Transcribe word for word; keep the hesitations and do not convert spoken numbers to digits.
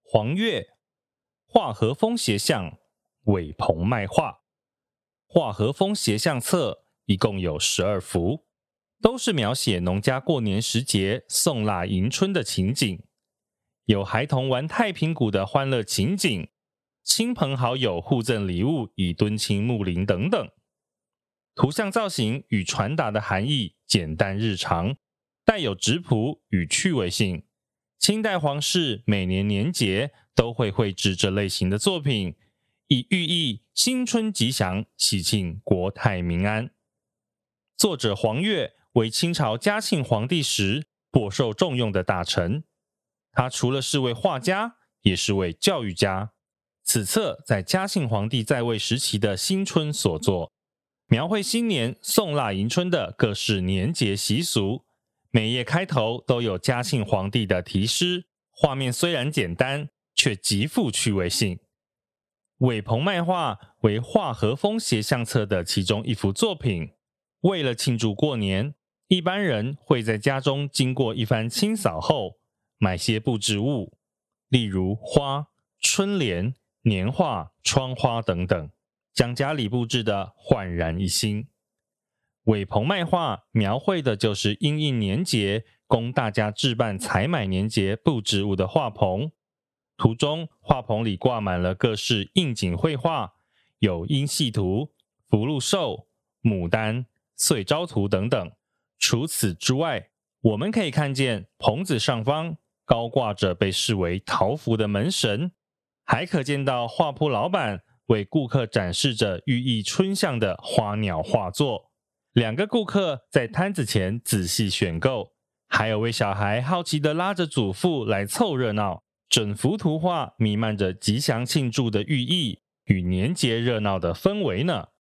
黄月，画和风斜向，尾蓬脉画。画和风斜向册一共有十二幅，都是描写农家过年时节送腊迎春的情景，有孩童玩太平鼓的欢乐情景，亲朋好友互赠礼物以敦亲睦邻等等。图像造型与传达的含义简单日常，带有质朴与趣味性。清代皇室每年年节都会绘制这类型的作品，以寓意新春吉祥、喜庆国泰民安。作者黄岳为清朝嘉庆皇帝时颇受重用的大臣，他除了是位画家，也是位教育家。此册在嘉庆皇帝在位时期的新春所作，描绘新年送腊迎春的各式年节习俗，每页开头都有嘉庆皇帝的题诗，画面虽然简单，却极富趣味性。尾蓬脉画为画和风斜向册的其中一幅作品，为了庆祝过年，一般人会在家中经过一番清扫后，买些布置物，例如花、春联、年画、窗花等等，将家里布置得焕然一新。尾蓬脉画描绘的就是因应年节供大家置办采买年节布置物的画棚，图中画棚里挂满了各式应景绘画，有阴戏图、福禄寿、牡丹、岁朝图等等。除此之外，我们可以看见棚子上方高挂着被视为桃符的门神，还可见到画铺老板为顾客展示着寓意春象的花鸟画作。两个顾客在摊子前仔细选购，还有位小孩好奇地拉着祖父来凑热闹。整幅图画弥漫着吉祥庆祝的寓意与年节热闹的氛围呢。